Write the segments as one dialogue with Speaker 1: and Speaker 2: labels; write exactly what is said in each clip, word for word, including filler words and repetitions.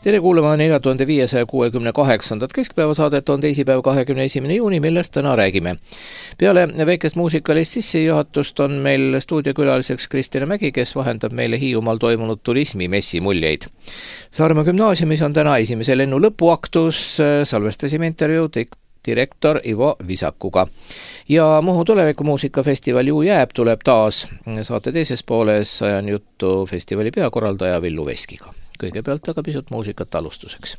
Speaker 1: Tere kuulama neli tuhat viissada kuuekümne kaheksandat keskpäevasaadet on teisipäev kahekümne esimene juuni, millest täna räägime. Peale väikest muusikalist sissejuhatust on meil stuudiokülaliseks Kristina Mägi, kes vahendab meile Hiiumaal toimunud turismimessi muljeid. Saaremaa gümnaasiumis on täna esimese lennu lõpuaktus, salvestasime intervjuud direktor Ivo Visakuga. Ja Muhu tulevikumuusikafestival Ju jääb tuleb taas. Saate teises pooles ajan juttu festivali peakorraldaja Villu Veskiga. Kõigepealt aga pisut muusikat alustuseks.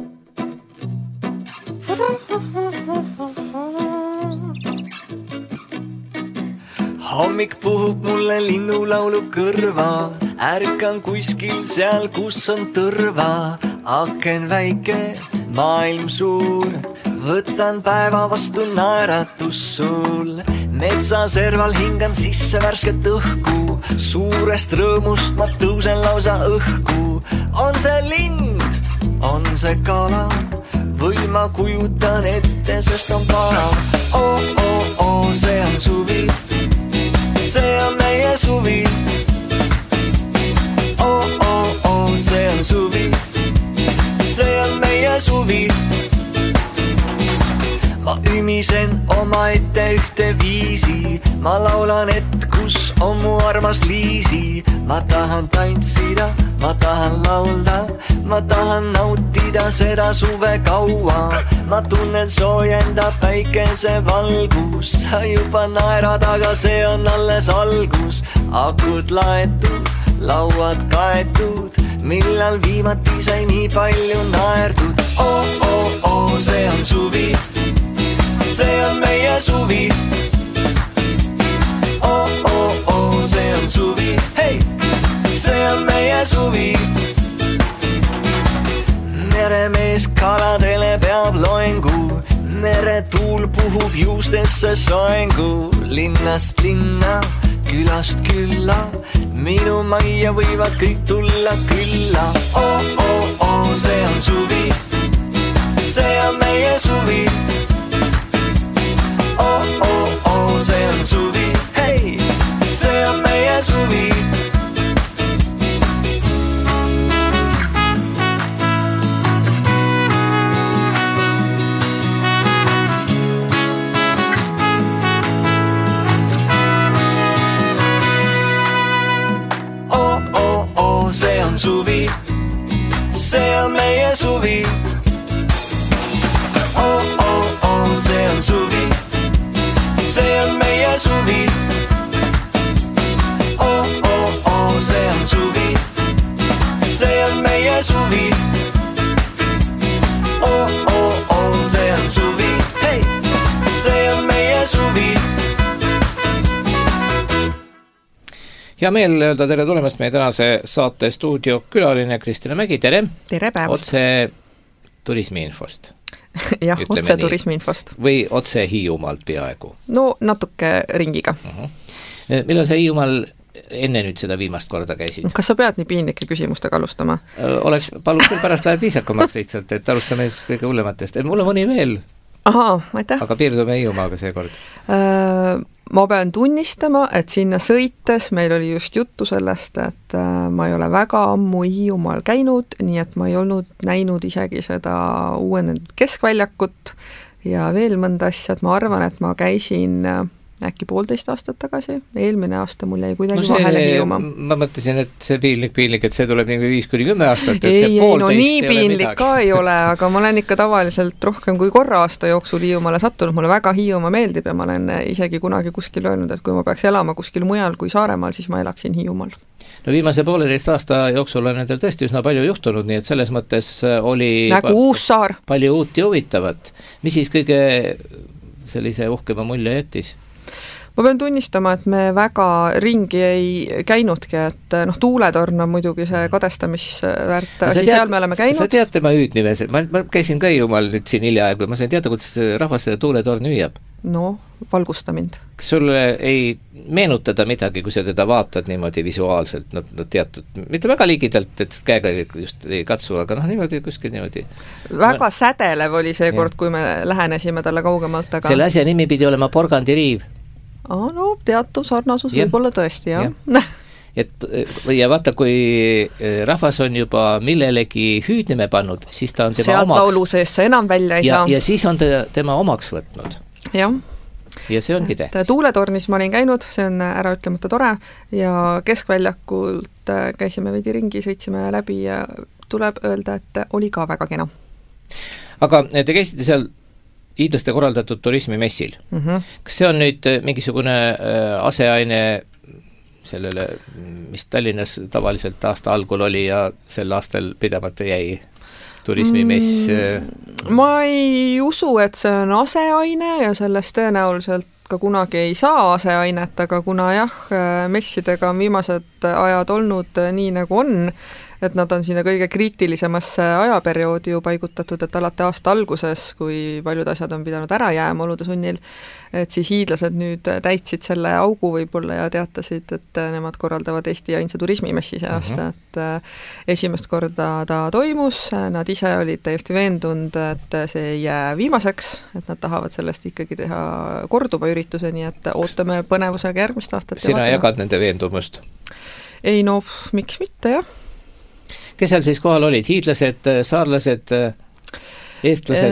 Speaker 2: Hommik puhub mulle linnulaulu kõrva, ärkan kuskil seal, kus on tõrva. Aken väike, maailm suur, võtan päeva vastu naeratus sul. Metsa serval hingan sisse värsket õhku, suurest rõõmust ma tõusen lausa õhku. On see lind, on see kala, või ma kujutan ette, sest on pala. Oh, oh, oh, see on suvi, see on meie suvi. Oh, oh, oh, see on suvi, see on meie suvi. Ma ümisen oma ette ühte viisi, ma laulan, et kus on mu armas Liisi. Ma tahan tantsida, ma tahan laulda, ma tahan nautida seda suve kaua. Ma tunnen soojenda päikese valgus, sa juba naerad, aga see on alles algus. Akud laetud, lauad kaetud, millal viimati sai nii palju naerdud. Oh, oh, oh, see on suvi, see on meie suvi. Oh, oh, oh, see on suvi, hei, see on meie suvi. Meremees kaladele peab loengu, meretuul puhub juustesse soengu. Linnast linna, külast külla, minu majja võivad kõik tulla külla. Oh, oh, oh, see on suvi, see on meie suvi. Oh, oh, oh, see on suvi, hei, see on meie suvi. Oh, oh, oh, see on suvi, see on meie suvi. Oh, oh, oh, see on suvi, see on meie suvi. Oh, oh, oh, see on suvi, see on meie suvi. Oh, oh, oh, see on suvi, hei, see on meie suvi.
Speaker 1: Hea meel öelda tere tulemast meie tänase saate stuudio külaline Kristina Mägi, tere!
Speaker 3: Tere päevast!
Speaker 1: Otse turismiinfost.
Speaker 3: Jah, otse turismiinfost.
Speaker 1: Või otse Hiiumaalt peaaegu?
Speaker 3: No natuke ringiga.
Speaker 1: Uh-huh. Millal sa Hiiumaal enne nüüd seda viimast korda käisid?
Speaker 3: Kas sa pead nii piinlike küsimustega alustama?
Speaker 1: Oleks, palun küll pärast läheb viisakamaks lihtsalt, et alustame kõige hullematest. Mul on mõni veel.
Speaker 3: Aha, aitäh.
Speaker 1: Aga piirdume Hiiumaaga seekord.
Speaker 3: Äh, ma pean tunnistama, et sinna sõites meil oli just juttu sellest, et äh, ma ei ole väga ammu Hiiumaal käinud, nii et ma ei olnud näinud isegi seda uuenenud keskväljakut ja veel mõnda asja, et ma arvan, et ma käisin äh, äkki poolteist aastat tagasi, eelmine aasta mul jäi kuidagi no see, vahele Hiiumaa. Ma
Speaker 1: mõtlesin, et see piinlik, piinlik, et see tuleb nii viis kuni kümme aastat, et
Speaker 3: ei,
Speaker 1: see poolteist
Speaker 3: no nii
Speaker 1: ei
Speaker 3: piinlik
Speaker 1: ole
Speaker 3: ka ei ole, aga ma olen ikka tavaliselt rohkem kui korra aasta jooksul Hiiumaale sattunud, mulle väga Hiiumaa meeldib ja ma olen isegi kunagi kuskil öelnud, et kui ma peaks elama kuskil mujal kui Saaremaal, siis ma elaksin Hiiumaal.
Speaker 1: No viimase pooleteist aasta jooksul on nendel tõesti üsna palju juhtunud, nii et selles mõttes oli
Speaker 3: nagu pa- uus saar.
Speaker 1: Palju uut ja huvitavat. Mis siis kõige sellise uhkema mulje jättis?
Speaker 3: Ma pean tunnistama, et me väga ringi ei käinudki, et noh, tuuletorn on muidugi see kadestamisväärt asi, seal me oleme käinud.
Speaker 1: Sa tead tema hüüdnimes, ma, ma käisin ka Hiiumaal nüüd siin hiljaaegu, ma sain teada, kuidas rahvas seda tuuletorni hüüab.
Speaker 3: No, valgusta mind.
Speaker 1: Kas sulle ei meenutada midagi, kui sa teda vaatad niimoodi visuaalselt, no, no teatud, mitte väga ligidalt, et käega just ei katsu, aga noh, niimoodi kuskil niimoodi.
Speaker 3: Väga ma... sädelev oli see kord, kui me lähenesime talle kaugemalt, aga...
Speaker 1: Selle asja nimi pidi olema porgandiriiv.
Speaker 3: Ah, no teatud sarnasus
Speaker 1: ja.
Speaker 3: Võib olla tõesti, jah. Ja.
Speaker 1: et ja vaata, kui rahvas on juba millelegi hüüdnime pannud, siis ta on tema
Speaker 3: sealt
Speaker 1: omaks.
Speaker 3: laulu sees see enam välja ei
Speaker 1: ja,
Speaker 3: saa.
Speaker 1: Ja siis on ta tema omaks võtnud.
Speaker 3: Jah.
Speaker 1: Ja see ongi tähtis.
Speaker 3: Tuuletornis ma olin käinud, see on ära ütlemata tore ja keskväljakult käisime veidi ringi, sõitsime läbi ja tuleb öelda, et oli ka väga kena.
Speaker 1: Aga te käisite seal hiidlaste korraldatud turismimessil.
Speaker 3: Mm-hmm.
Speaker 1: Kas see on nüüd mingisugune aseaine sellele, mis Tallinnas tavaliselt aasta algul oli ja sel aastal pidamata jäi? Turismimess?
Speaker 3: Ma ei usu, et see on aseaine ja sellest tõenäoliselt ka kunagi ei saa aseainet, aga kuna jah, messidega on viimased ajad olnud nii nagu on, et nad on sinna kõige kriitilisemasse ajaperioodi ju paigutatud, et alati aasta alguses, kui paljud asjad on pidanud ära jääma olude sunnil, et siis hiidlased nüüd täitsid selle augu võib-olla ja teatasid, et nemad korraldavad Eesti ainsa turismimessi see aasta, mm-hmm. et esimest korda ta toimus, nad ise olid täiesti veendunud, et see ei jää viimaseks, et nad tahavad sellest ikkagi teha korduva ürituse, nii et ootame põnevusega järgmist aastat.
Speaker 1: Sina jagad nende veendumust?
Speaker 3: Ei no, miks mitte, jah.
Speaker 1: Kes seal siis kohal olid? Hiidlased, saarlased, eestlased?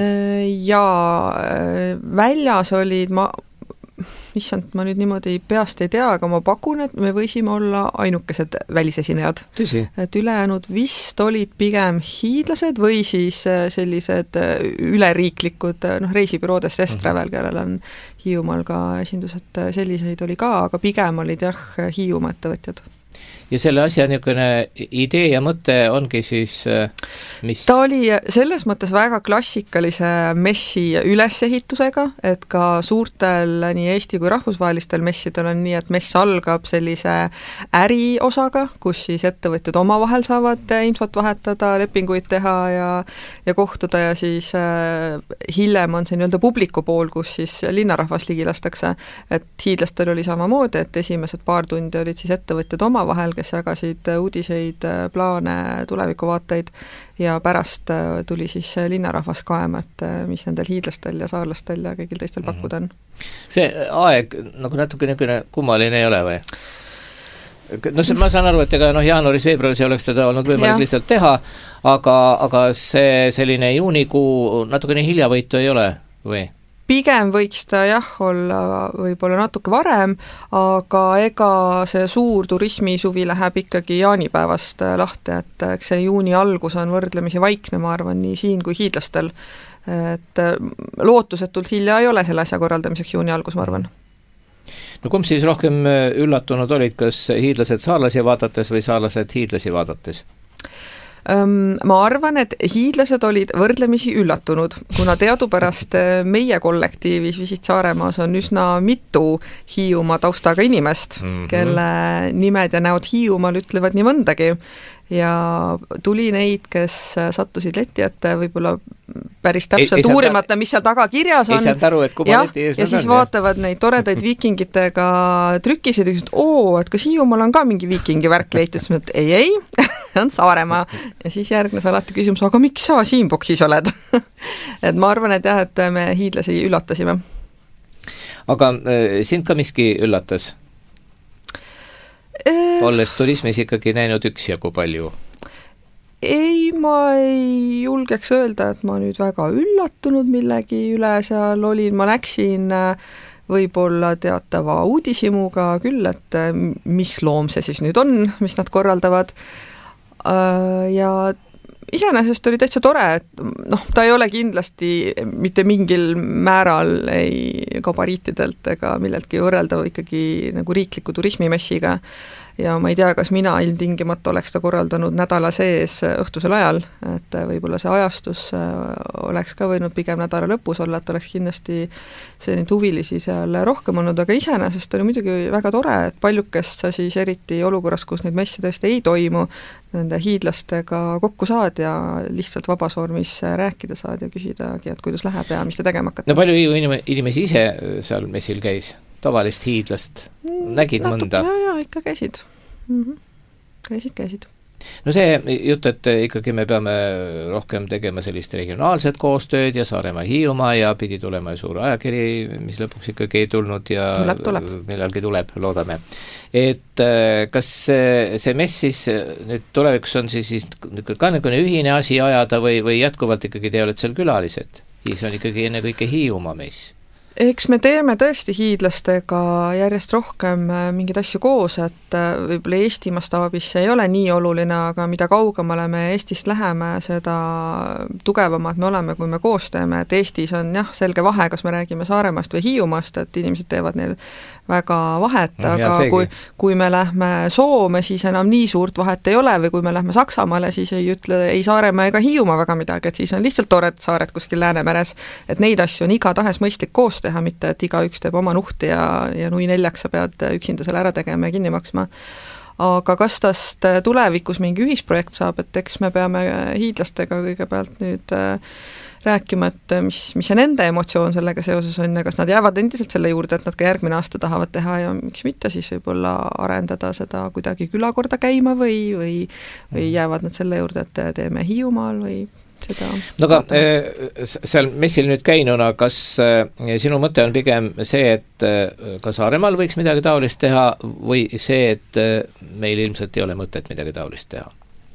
Speaker 3: Jaa, väljas olid, ma, issand, ma nüüd niimoodi peast ei tea, aga ma pakun, et me võisime olla ainukesed välisesinejad.
Speaker 1: Tõsi?
Speaker 3: Et ülejäänud vist olid pigem hiidlased või siis sellised üleriiklikud noh, reisibüroodest S-Travel, mm-hmm. kellel on Hiiumaal ka esindused, selliseid oli ka, aga pigem olid jah, Hiiumaa ettevõtjad.
Speaker 1: Ja selle asja niisugune idee ja mõte ongi siis mis?
Speaker 3: Ta oli selles mõttes väga klassikalise messi ülesehitusega, et ka suurtel nii Eesti kui rahvusvahelistel messidel on nii, et mess algab sellise äriosaga, kus siis ettevõtjad omavahel saavad infot vahetada, lepinguid teha ja, ja kohtuda ja siis äh, hiljem on see nii-öelda publiku pool, kus siis linnarahvas ligi lastakse, et hiidlastel oli samamoodi, et esimesed paar tundi olid siis ettevõtjad omavahel, kes jagasid uudiseid, plaane, tulevikuvaateid ja pärast tuli siis linnarahvas kaema, et mis nendel hiidlastel ja saarlastel ja kõigil teistel pakkuda on.
Speaker 1: See aeg nagu natuke niisugune kummaline ei ole või? No see, ma saan aru, et ega noh, jaanuaris-veebruaris ei oleks teda olnud võimalik ja. Lihtsalt teha, aga, aga see selline juunikuu natukene hiljavõitu ei ole või?
Speaker 3: Pigem võiks ta jah olla võib-olla natuke varem, aga ega see suur turismisuvi läheb ikkagi jaanipäevast lahti, et eks see juuni algus on võrdlemisi vaikne, ma arvan, nii siin kui hiidlastel. Et lootusetult hilja ei ole selle asja korraldamiseks juuni algus, ma arvan.
Speaker 1: No kumb siis rohkem üllatunud olid, kas hiidlased saarlasi vaadates või saarlased hiidlasi vaadates?
Speaker 3: Ma arvan, et hiidlased olid võrdlemisi üllatunud, kuna teadupärast meie kollektiivis Visit Saaremaas on üsna mitu Hiiumaa taustaga inimest, mm-hmm. kelle nimed ja näod Hiiumaal ütlevad nii mõndagi ja tuli neid, kes sattusid leti ette võib-olla päris täpselt uurimata, mis seal taga kirjas on.
Speaker 1: Ei saanud aru, et kumma leti ees
Speaker 3: ja siis on, vaatavad ja. Neid toredaid viikingitega trükisid ja küsisid, oo, et kas Hiiumaal on ka mingi viikingi värk leitud, et ei, ei, on Saaremaa. Ja siis järgnes alati küsimus, aga miks sa siin boksis oled? Et ma arvan, et jah, et me hiidlasi üllatasime.
Speaker 1: Aga äh, sind ka miski üllatas? Eh... Olles turismis ikkagi näinud üksjagu palju?
Speaker 3: Ei, ma ei julgeks öelda, et ma nüüd väga üllatunud millegi üle seal olin. Ma läksin võib-olla teatava uudishimuga küll, et mis loom see siis nüüd on, mis nad korraldavad. Ja iseenesest oli täitsa tore, et noh, ta ei ole kindlasti mitte mingil määral ei gabariitidelt ega milleltki võrreldav ikkagi nagu riikliku turismimessiga. Ja ma ei tea, kas mina ilmtingimata oleks ta korraldanud nädala sees õhtusel ajal, et võib-olla see ajastus oleks ka võinud pigem nädala lõpus olla, et oleks kindlasti see neid huvilisi seal rohkem olnud, aga iseenesest oli muidugi väga tore, et paljukest sa siis eriti olukorras, kus neid messi tõesti ei toimu, nende hiidlastega kokku saad ja lihtsalt vabas vormis rääkida saad ja küsidagi, et kuidas läheb ja mis te tegema hakkate.
Speaker 1: No palju Hiiu inimesi ise seal messil käis? Tavalist hiidlast nägid
Speaker 3: Natuke,
Speaker 1: mõnda?
Speaker 3: Jaa, jaa, ikka käisid. Mm-hmm. Käisid, käisid.
Speaker 1: no see jutt, et ikkagi me peame rohkem tegema sellist regionaalset koostööd ja Saaremaa Hiiumaa ja pidi tulema suur ajakiri, mis lõpuks ikkagi ei tulnud ja
Speaker 3: tuleb, tuleb.
Speaker 1: millalgi tuleb, loodame. Et kas see, see mess siis nüüd tulevikus on siis, siis ka nagu ühine asi ajada või, või jätkuvalt ikkagi te olete seal külalised? Siis on ikkagi enne kõike Hiiumaa mess.
Speaker 3: Eks me teeme tõesti hiidlastega järjest rohkem mingeid asju koos, et võib-olla Eesti mastaabis see ei ole nii oluline, aga mida kaugemale me Eestist läheme, seda tugevamad me oleme, kui me koos teeme, et Eestis on jah, selge vahe, kas me räägime Saaremaast või Hiiumaast, et inimesed teevad neil väga vahet, no, aga kui, kui me lähme Soome, siis enam nii suurt vahet ei ole, või kui me lähme Saksamaale, siis ei ütle ei Saaremaa ega Hiiumaa väga midagi, et siis on lihtsalt toored saared kuskil Läänemeres, et neid asju on iga tahes mõistlik koos teha, mitte et iga üks teeb oma nuhti ja, ja nui neljaks sa pead üksinda selle ära tegema ja kinni maksma. Aga kas tast tulevikus mingi ühisprojekt saab, et eks me peame hiidlastega kõigepealt nüüd rääkima, et mis, mis see nende emotsioon sellega seoses on ja kas nad jäävad endiselt selle juurde, et nad ka järgmine aasta tahavad teha ja miks mitte siis võib-olla arendada seda kuidagi külakorda käima või, või, või jäävad nad selle juurde, et teeme Hiiumaal või seda
Speaker 1: no aga seal messil nüüd käinuna, kas sinu mõte on pigem see, et ka Saaremaal võiks midagi taolist teha või see, et meil ilmselt ei ole mõtet midagi taolist teha?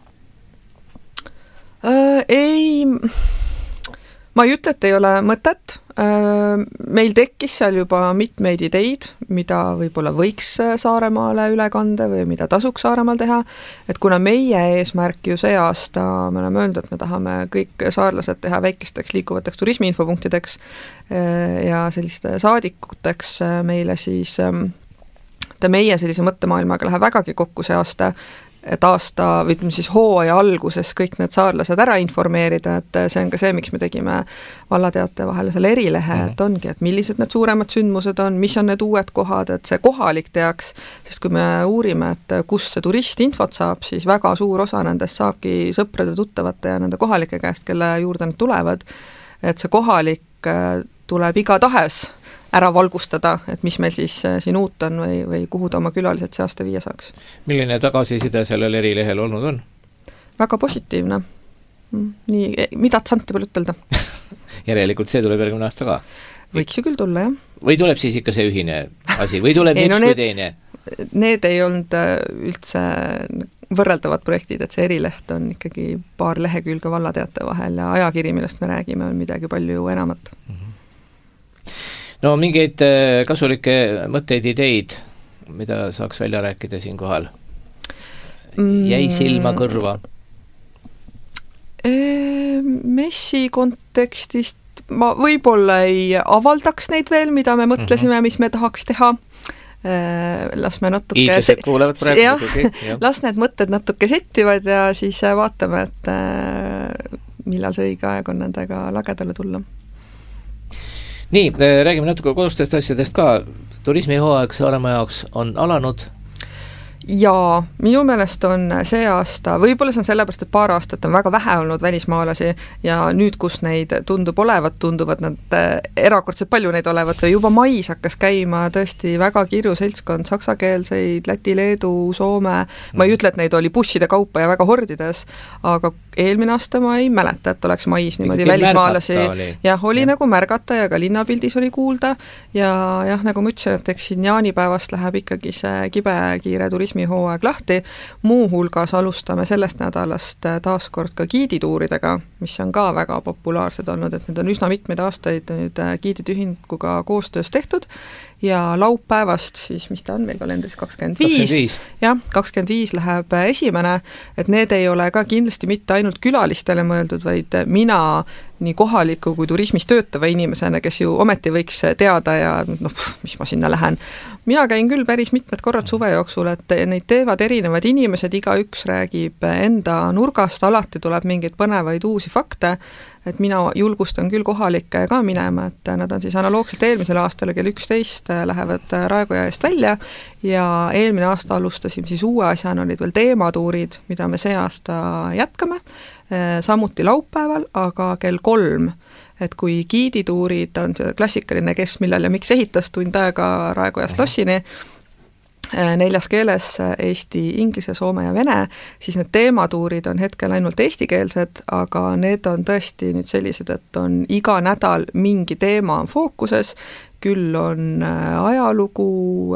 Speaker 3: Äh, ei, ma ei ütle, et ei ole mõtet. Meil tekkis seal juba mitmeid ideid, mida võib-olla võiks Saaremaale üle kanda või mida tasuks Saaremaal teha, et kuna meie eesmärk ju see aasta, me oleme öelnud, et me tahame kõik saarlased teha väikesteks liikuvateks turismiinfopunktideks ja selliste saadikuteks meile, siis meie sellise mõttemaailmaga läheb vägagi kokku see aasta, et aasta, või ütleme siis hooaja alguses kõik need saarlased ära informeerida, et see on ka see, miks me tegime vallateate vahele selle erilehe, mm. et ongi, et millised need suuremad sündmused on, mis on need uued kohad, et see kohalik teaks, sest kui me uurime, et kust see turist infot saab, siis väga suur osa nendest saabki sõprade, tuttavate ja nende kohalike käest, kelle juurde nad tulevad, et see kohalik tuleb iga tahes ära valgustada, et mis meil siis siin uut on või, või kuhu ta oma külalised see aasta viia saaks.
Speaker 1: Milline tagasiside sellel erilehel olnud on?
Speaker 3: Väga positiivne. Nii, mida saante veel ütelda?
Speaker 1: Järelikult see tuleb järgmine aasta ka?
Speaker 3: Võiks ju küll tulla, jah.
Speaker 1: Või tuleb siis ikka see ühine asi? Või tuleb ei, üks no need, kui teine?
Speaker 3: Need ei olnud üldse võrreldavad projektid, et see erileht on ikkagi paar lehekülge vallateate vahel ja ajakiri, millest me räägime, on midagi palju enamat. Mm-hmm.
Speaker 1: No mingeid kasulikke mõtteid, ideid, mida saaks välja rääkida siin kohal? Jäi silma kõrva?
Speaker 3: Messi kontekstist ma võib-olla ei avaldaks neid veel, mida me mõtlesime, mm-hmm. mis me tahaks teha. Las me natuke
Speaker 1: Iidlased kuulevad praegu
Speaker 3: jah, jah. Las need mõtted natuke settivad ja siis vaatame, et millal see õige aeg on nendega lagedale tulla.
Speaker 1: Nii, räägime natuke kodustest asjadest ka. Turismihooaeg Saaremaa jaoks on alanud.
Speaker 3: Jaa, minu meelest on see aasta, võib-olla see on sellepärast, et paar aastat on väga vähe olnud välismaalasi ja nüüd, kus neid tundub olevat, tunduvad nad erakordselt palju neid olevat või juba mais hakkas käima tõesti väga kirju seltskond saksakeelseid, Läti, Leedu, Soome, ma ei ütle, et neid oli busside kaupa ja väga hordides, aga eelmine aasta ma ei mäleta, et oleks mais niimoodi Ikki välismaalasi. Oli. Jah, oli ja. Nagu märgata ja ka linnapildis oli kuulda ja jah, nagu ma ütlesin, et eks siin jaanipäevast läheb ikkagi see kibe kiire turismi hooaeg lahti, muu hulgas alustame sellest nädalast taaskord ka giidituuridega, mis on ka väga populaarsed olnud, et need on üsna mitmeid aastaid nüüd giiditühinguga koostöös tehtud ja laupäevast siis, mis ta on meil kalendris, kakskümmend viis, jah, kakskümmend viis läheb esimene, et need ei ole ka kindlasti mitte ainult külalistele mõeldud, vaid mina nii kohaliku kui turismis töötava inimesena, kes ju ometi võiks teada ja noh, mis ma sinna lähen. Mina käin küll päris mitmed korrad suve jooksul, et neid teevad erinevad inimesed, iga üks räägib enda nurgast, alati tuleb mingeid põnevaid uusi fakte, et mina julgustan küll kohalikke ka minema, et nad on siis analoogselt eelmisel aastal kell üksteist lähevad Raekoja eest välja ja eelmine aasta alustasime siis uue asjana, olid veel teematuurid, mida me see aasta jätkame, samuti laupäeval, aga kell kolm, et kui giidituurid on see klassikaline, kes millal ja miks ehitas tund aega Raekojast lossini, neljas keeles eesti, inglise, soome ja vene, siis need teematuurid on hetkel ainult eestikeelsed, aga need on tõesti nüüd sellised, et on iga nädal mingi teema on fookuses, küll on ajalugu,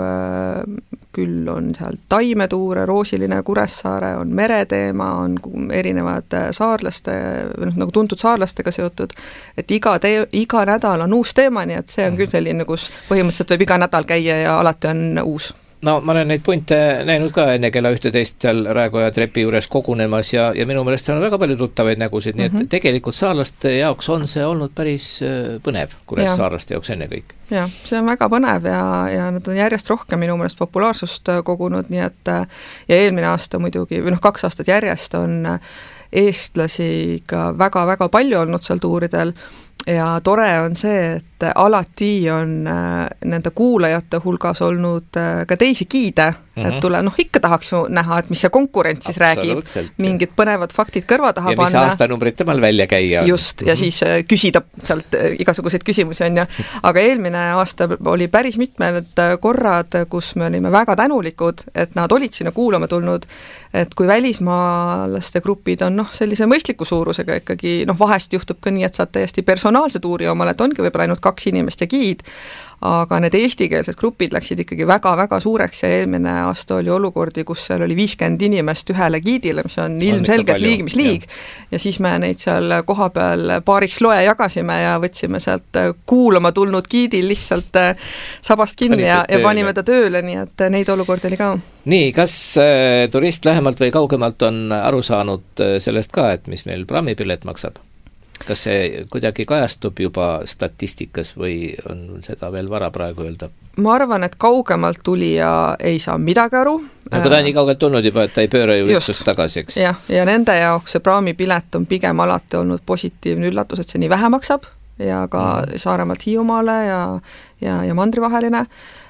Speaker 3: küll on seal taimetuure, Roosiline, Kuressaare, on mereteema, on erinevad saarlaste, nagu tuntud saarlastega seotud, et iga, tee, iga nädal on uus teema, nii et see on küll selline, kus põhimõtteliselt võib iga nädal käia ja alati on uus.
Speaker 1: No ma olen neid punte näinud ka enne kella ühteteist seal Raekoja trepi juures kogunemas ja, ja minu meelest on väga palju tuttavaid nägusid, nii et mm-hmm. tegelikult saarlaste jaoks on see olnud päris põnev, kuidas saarlaste jaoks enne kõik.
Speaker 3: Jah, see on väga põnev ja, ja nad on järjest rohkem minu meelest populaarsust kogunud, nii et ja eelmine aasta muidugi, või noh, kaks aastat järjest on eestlasi ka väga-väga palju olnud seal tuuridel ja tore on see, et alati on nende kuulajate hulgas olnud ka teisi giide, mm-hmm. et tule, noh ikka tahaks ju näha, et mis see konkurents siis räägib, mingid põnevad faktid kõrva taha
Speaker 1: ja
Speaker 3: panna.
Speaker 1: Ja mis aastanumbrid temal välja käia.
Speaker 3: Just, ja mm-hmm. siis küsida sealt igasuguseid küsimusi on ja, aga eelmine aasta oli päris mitmed korrad, kus me olime väga tänulikud, et nad olid sinna kuulama tulnud, et kui välismaalaste grupid on noh, sellise mõistliku suurusega ikkagi, noh vahest juhtub ka nii, et saad täiesti personaalse tuuri omale, et ongi võib-olla ainult kaks inimest ja giid, aga need eestikeelsed grupid läksid ikkagi väga-väga suureks ja eelmine aasta oli olukordi, kus seal oli viiskümmend inimest ühele giidile, mis on ilmselgelt liig, mis liig. Ja. ja siis me neid seal koha peal paariks loe jagasime ja võtsime sealt kuulama tulnud giidil lihtsalt sabast kinni ja, ja panime ta tööle, nii et neid olukordi oli ka.
Speaker 1: Nii, kas äh, turist lähemalt või kaugemalt on aru saanud sellest ka, et mis meil praamipilet maksab? Kas see kuidagi kajastub juba statistikas või on seda veel vara praegu öelda?
Speaker 3: Ma arvan, et kaugemalt tulija ei saa midagi aru.
Speaker 1: Aga ta on nii kaugelt tulnud juba, et ta ei pööra ju ühtsust tagasi, eks?
Speaker 3: Ja, ja nende jaoks see praamipilet on pigem alati olnud positiivne üllatus, et see nii vähe maksab ja ka mm. Saaremaalt Hiiumaale ja, ja, ja mandrivaheline.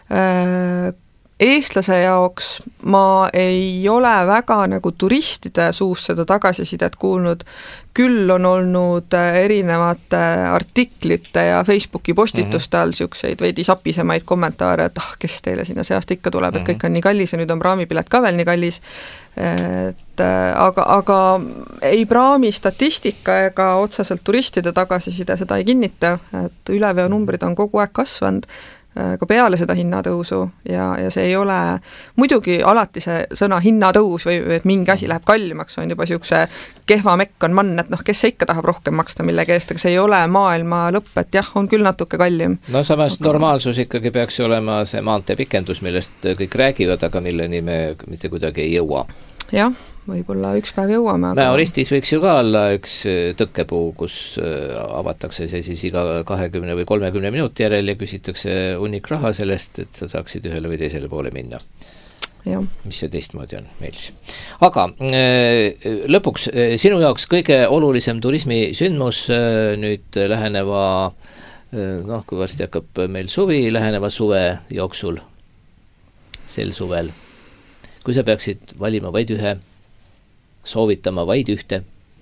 Speaker 3: Eestlase jaoks ma ei ole väga nagu turistide suust seda tagasisidet kuulnud, küll on olnud erinevate artiklite ja Facebooki postituste all siukseid veidi sapisemaid kommentaare, et ah, kes teile sinna see aasta ikka tuleb, et kõik on nii kallis ja nüüd on praamipilet ka veel nii kallis, et aga, aga ei praami statistika ega otseselt turistide tagasiside seda ei kinnita, et üleveo numbrid on kogu aeg kasvanud ka peale seda hinnatõusu ja, ja see ei ole, muidugi alati see sõna hinnatõus või et mingi asi läheb kallimaks, on juba siukse kehva mekk on mann, et noh, kes see ikka tahab rohkem maksta millegi eest, aga see ei ole maailma lõpp, et jah, on küll natuke kallim.
Speaker 1: No samas aga... normaalsus ikkagi peaks olema see maantee pikendus, millest kõik räägivad, aga milleni me mitte kuidagi ei jõua.
Speaker 3: Jah, võib-olla üks päev jõuame.
Speaker 1: Aga... Mäe-Oristis võiks ju ka olla üks tõkkepuu, kus avatakse see siis iga kahekümne või kolmekümne minuti järel ja küsitakse hunnik raha sellest, et sa saaksid ühele või teisele poole minna.
Speaker 3: Ja.
Speaker 1: Mis see teistmoodi on meil. Aga lõpuks sinu jaoks kõige olulisem turismisündmus nüüd läheneva, noh, kui varsti hakkab meil suvi, läheneva suve jooksul, sel suvel. Kui sa peaksid valima vaid ühe, soovitama vaid ühte?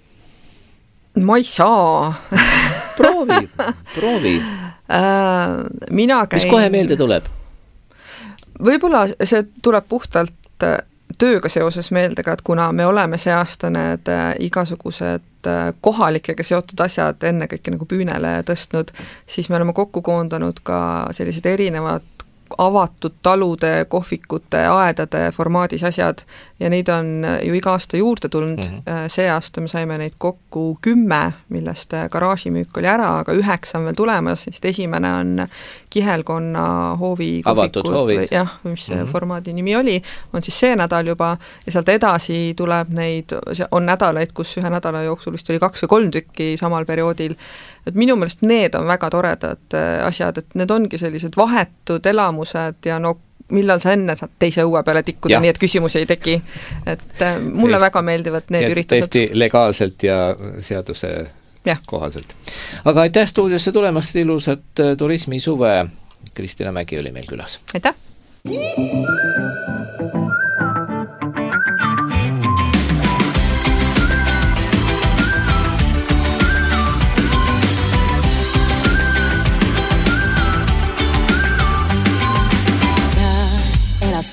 Speaker 3: Ma ei saa.
Speaker 1: proovi, proovi.
Speaker 3: Äh, mina käin...
Speaker 1: Mis kohe meelde tuleb?
Speaker 3: Võib-olla see tuleb puhtalt tööga seoses meeldega, et kuna me oleme see aasta need igasugused kohalikega seotud asjad ennekõike nagu püünele tõstnud, siis me oleme kokku koondanud ka sellised erinevad avatud talude, kohvikute, aedade formaadis asjad ja neid on ju iga aasta juurde tulnud. Mm-hmm. See aasta me saime neid kokku kümme, millest garaažimüük oli ära, aga üheksa on veel tulemas, sest esimene on Kihelkonna hoovi
Speaker 1: avatud hoovid.
Speaker 3: Jah, mis see mm-hmm. formaadi nimi oli, on siis see nädal juba ja sealt edasi tuleb neid, on nädalaid, kus ühe nädala jooksul vist oli kaks või kolm tükki samal perioodil. Et minu meelest need on väga toredad asjad, et need ongi sellised vahetud elamused ja no millal sa enne saad teise õue peale tikkuda, ja. Nii et küsimusi ei teki. Et mulle Teest, väga meeldivad need üritused. Tõesti
Speaker 1: legaalselt ja seaduse ja. Kohaselt. Aga aitäh stuudiosse tulemast, ilusat turismisuve. Kristina Mägi oli meil külas.
Speaker 3: Aitäh!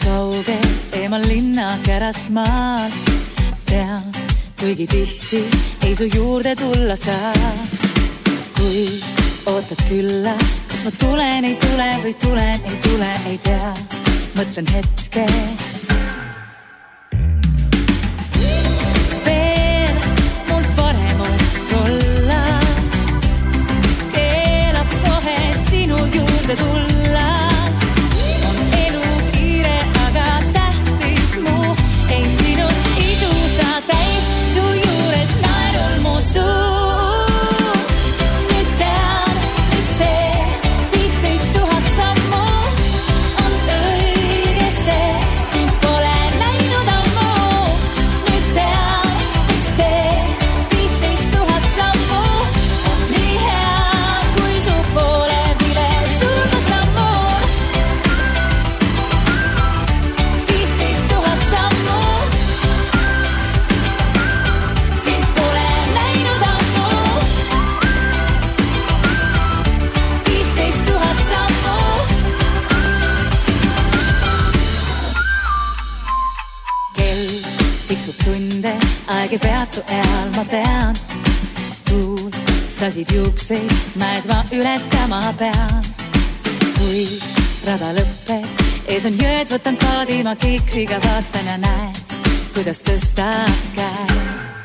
Speaker 4: kauge eemal linna kärast maal. Tean, kuigi tihti ei su juurde tulla saa. Kui ootad külla, kas ma tulen, ei tule või tulen, ei tule, ei tea. Mõtlen hetke. Veel mul parem oleks olla, mis keelab kohe sinu juurde tulla. On elu kiire, aga tähtis mu. Ei sinust isu saa täis, su juures naerul mu suu. Aeg ei peatu eal, ma tean. Tuul sasib juukseid, näed ma ületama pean. Kui rada lõpeb, ees on jõed, võtan paadi, ma kikriga vaatan ja näen, kuidas tõstad käe.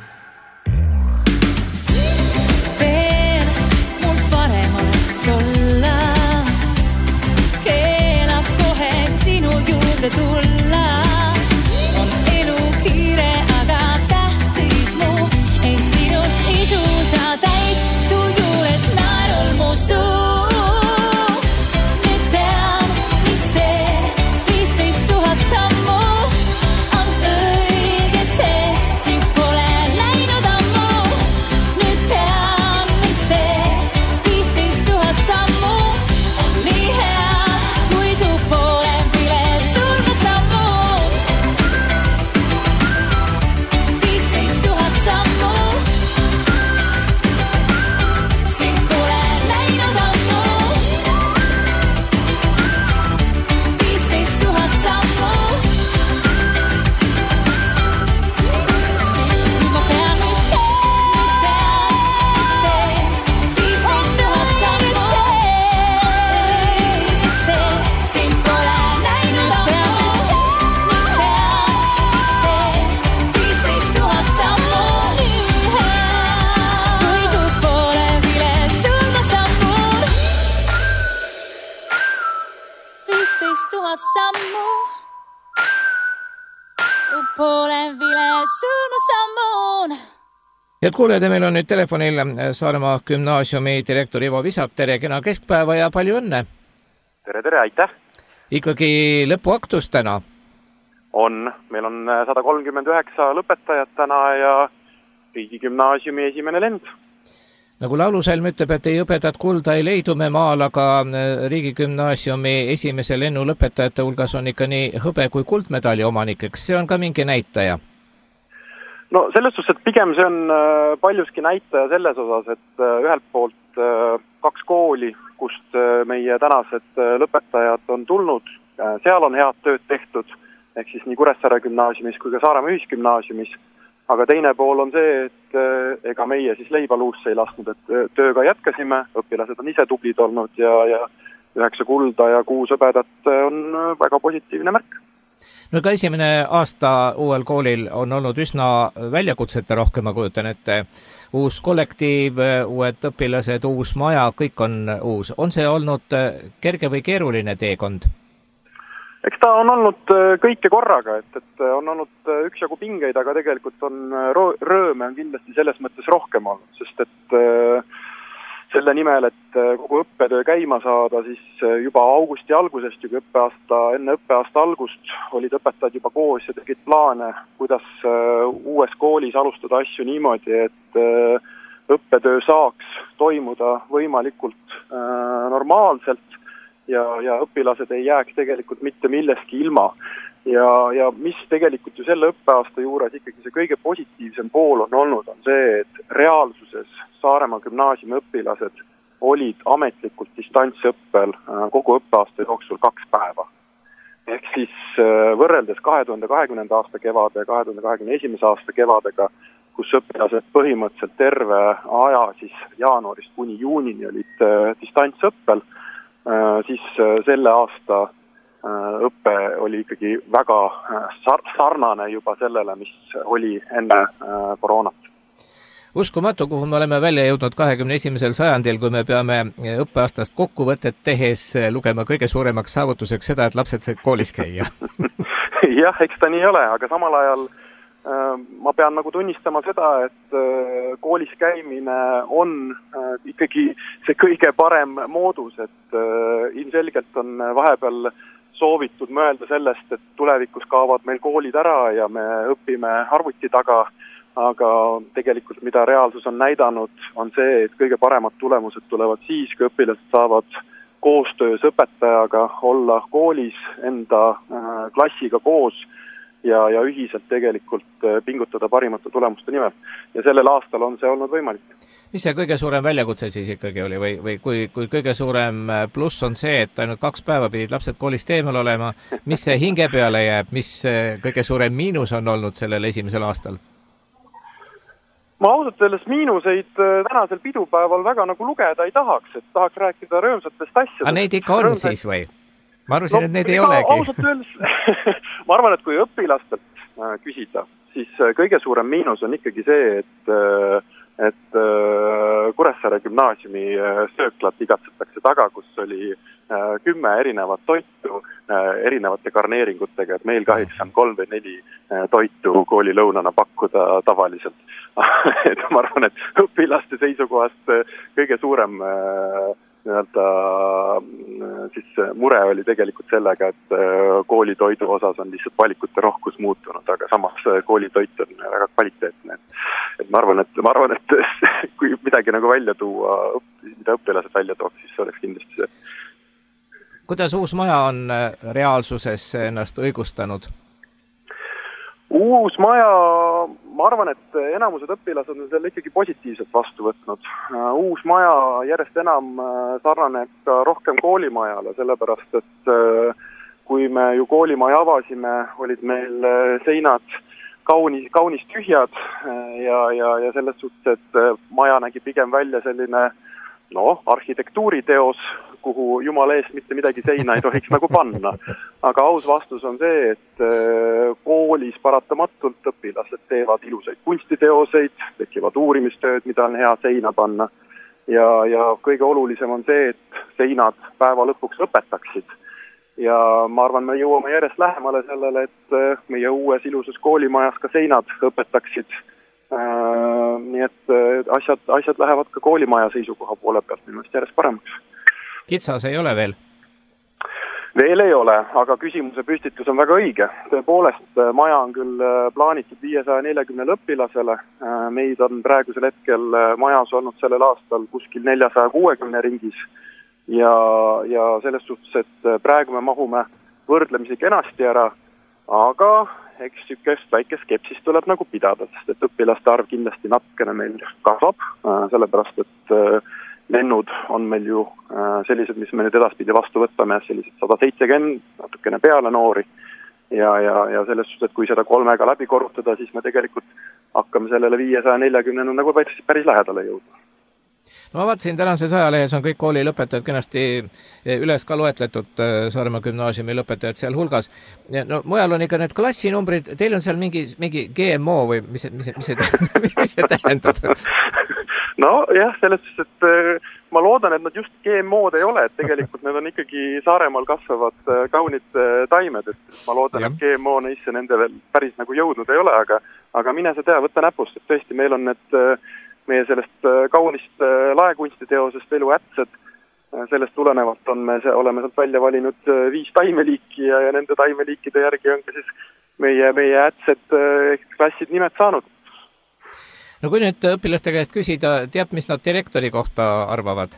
Speaker 4: Veel mul parem oleks olla, mis keelab kohe sinu juurde tulla. On elu kiire, saa täis, su juures naerul mu suu. Nüüd tean, mis tee, viisteist tuhat sammu on õige see, sind pole läinud ammu. Nüüd tean, mis tee, viisteist tuhat sammu on nii hea, kui su poole vile sulma sammu. viisteist tuhat sammu. Sammu. Su poole vile sulma sammun.
Speaker 1: Head kuulajad, meil on nüüd telefonil Saaremaa gümnaasiumi direktor Ivo Visak. Tere, kena keskpäeva ja palju õnne.
Speaker 5: Tere, tere, aitäh.
Speaker 1: Ikkagi lõpuaktus täna?
Speaker 5: On. Meil on sada kolmkümmend üheksa lõpetajat täna ja riigigümnaasiumi esimene lend.
Speaker 1: Nagu laulusalm ütleb, et ei õpetat kulda ei leidume maal, aga riigigümnaasiumi esimese lennu lõpetajate hulgas on ikka nii hõbe kui kuldmedali omanikeks. See on ka mingi näitaja?
Speaker 5: No selles suhtes, et pigem see on paljuski näitaja selles osas, et ühelt poolt kaks kooli, kust meie tänased lõpetajad on tulnud, seal on head tööd tehtud, ehk siis nii Kuressaare gümnaasiumis kui ka Saaremaa ühisgümnaasiumis. Aga teine pool on see, et ega meie siis leiba luusse ei lasknud, et tööga jätkasime, õpilased on ise tublid olnud ja, ja üheksa kulda ja kuus õpedat on väga positiivne märk.
Speaker 1: No ka esimene aasta uuel koolil on olnud üsna väljakutsete rohkem, ma kujutan, et uus kollektiiv, uued õpilased, uus maja, kõik on uus. On see olnud kerge või keeruline teekond?
Speaker 5: Eks ta on olnud kõike korraga, et, et on olnud üksjagu pingeid, aga tegelikult on rööme on kindlasti selles mõttes rohkem olnud, sest et selle nimel, et kogu õppetöö käima saada, siis juba augusti algusest, juba õppeaasta, enne õppeaasta algust olid õpetajad juba koos ja tegid plaane, kuidas uues koolis alustada asju niimoodi, et õppetöö saaks toimuda võimalikult normaalselt, ja, ja õpilased ei jääks tegelikult mitte millestki ilma. Ja, ja mis tegelikult ju selle õppeaasta juures ikkagi see kõige positiivsem pool on olnud, on see, et reaalsuses Saaremaa gümnaasiumi õpilased olid ametlikult distantsõppel kogu õppeaasta jooksul kaks päeva. ehk siis võrreldes kahe tuhande kahekümnenda aasta kevade ja kahe tuhande kahekümne esimese aasta kevadega, kus õpilased põhimõtteliselt terve aja siis jaanuarist kuni juunini olid distantsõppel, siis selle aasta õppe oli ikkagi väga sarnane juba sellele, mis oli enne koroonat.
Speaker 1: Uskumatu, kuhu me oleme välja jõudnud kahekümne esimesel sajandil, kui me peame õppeaastast kokkuvõtet tehes lugema kõige suuremaks saavutuseks seda, et lapsed said koolis käia.
Speaker 5: Jah, eks ta nii ole, aga samal ajal äh, ma pean nagu tunnistama seda, et äh, koolis käimine on äh, ikkagi see kõige parem moodus, et äh, ilmselgelt on vahepeal soovitud mõelda sellest, et tulevikus kaovad meil koolid ära ja me õpime arvuti taga, aga tegelikult mida reaalsus on näidanud, on see, et kõige paremad tulemused tulevad siis, kui õpilased saavad koostöös õpetajaga olla koolis enda klassiga koos ja, ja ühiselt tegelikult pingutada parimate tulemuste nimel. Ja sellel aastal on see olnud võimalik.
Speaker 1: Mis see kõige suurem väljakutse siis ikkagi oli või, või kui, kui kõige suurem pluss on see, et ainult kaks päeva pidid lapsed koolist eemal olema, mis see hinge peale jääb, mis kõige suurem miinus on olnud sellel esimesel aastal?
Speaker 5: Ma ausalt selles miinuseid tänasel pidupäeval väga nagu lugeda ei tahaks, et tahaks rääkida rõõmsatest asjadest.
Speaker 1: Aga neid ikka on Rõõmsat... siis või? Ma arvasin, no, et neid ei olegi.
Speaker 5: Ausalt öeldes, ma arvan, et kui õpilastelt küsida, siis kõige suurem miinus on ikkagi see, et, et Kuressaare gümnaasiumi sööklat igatsetakse taga, kus oli kümme erinevat toitu erinevate garneeringutega, et meil kahjuks on kolm või neli toitu koolilõunana pakkuda tavaliselt. Et ma arvan, et õpilaste seisukohast kõige suurem nii-öelda, siis mure oli tegelikult sellega, et koolitoidu osas on lihtsalt valikute rohkus muutunud, aga samas koolitoit on väga kvaliteetne. Et ma arvan, et, ma arvan, et kui midagi nagu välja tuua, mida õpilased välja tooks, siis oleks kindlasti see.
Speaker 1: Kuidas uus maja on reaalsuses ennast õigustanud?
Speaker 5: Uus maja, ma arvan, et enamused õpilased on selle ikkagi positiivselt vastu võtnud. Uus maja järjest enam sarnaneb ka rohkem koolimajale, sellepärast, et kui me ju koolimaja avasime, olid meil seinad kaunis, kaunis tühjad ja, ja, ja selles suhtes, et maja nägi pigem välja selline no, arhitektuuriteos, kuhu jumala eest mitte midagi seina ei tohiks nagu panna. Aga aus vastus on see, et koolis paratamatult õpilased teevad ilusaid kunstiteoseid, tekivad uurimistööd, mida on hea seina panna. Ja, ja kõige olulisem on see, et seinad päeva lõpuks õpetaksid. Ja ma arvan, me jõuame järjest lähemale sellele, et meie uues ilusus koolimajas ka seinad õpetaksid. Äh, nii et asjad, asjad lähevad ka koolimaja seisukoha poole pealt minu meelest järjest paremaks.
Speaker 1: Kitsas ei ole veel?
Speaker 5: Veel ei ole, aga küsimuse püstitus on väga õige. Tõepoolest, maja on küll plaanitud viiesaja neljakümne õpilasele. Meid on praegusel hetkel majas olnud sellel aastal kuskil neljasaja kuuekümne ringis ja, ja selles suhtes, et praegu me mahume võrdlemisi kenasti ära, aga eks sükest väike skepsis tuleb nagu pidada, sest et õpilaste arv kindlasti natukene meil kasvab, sellepärast et lennud on meil ju sellised, mis me nüüd edaspidi vastu võtame, sellised sada seitsekümmend, natukene peale noori ja, ja, ja selles suhtes, et kui seda kolmega läbi korrutada, siis me tegelikult hakkame sellele viiesaja neljakümne nagu päris, päris lähedale jõudma.
Speaker 1: No ma vaatasin, tänases ajalehes on kõik kooli lõpetajad kenasti üles ka loetletud, Saaremaa gümnaasiumi lõpetajad seal hulgas. No mujal on ikka need klassinumbrid, teil on seal mingi, mingi G M O või mis, mis, mis, mis, mis see tähendab?
Speaker 5: No jah, selles suhtes, et ma loodan, et nad just G M O-d ei ole, et tegelikult need on ikkagi Saaremaal kasvavad kaunid taimed, et ma loodan, ja. Et G M O neisse nende veel päris nagu jõudnud ei ole, aga, aga mine sa tea, võtta näpust, et tõesti meil on need meie sellest kaunist laekunstiteosest elu ätsed. Sellest tulenevalt on me, oleme sealt välja valinud viis taimeliiki ja, ja nende taimeliikide järgi on ka siis meie, meie ätsed klassid nimed saanud.
Speaker 1: No kui nüüd õpilaste käest küsida, teab, mis nad direktori kohta arvavad?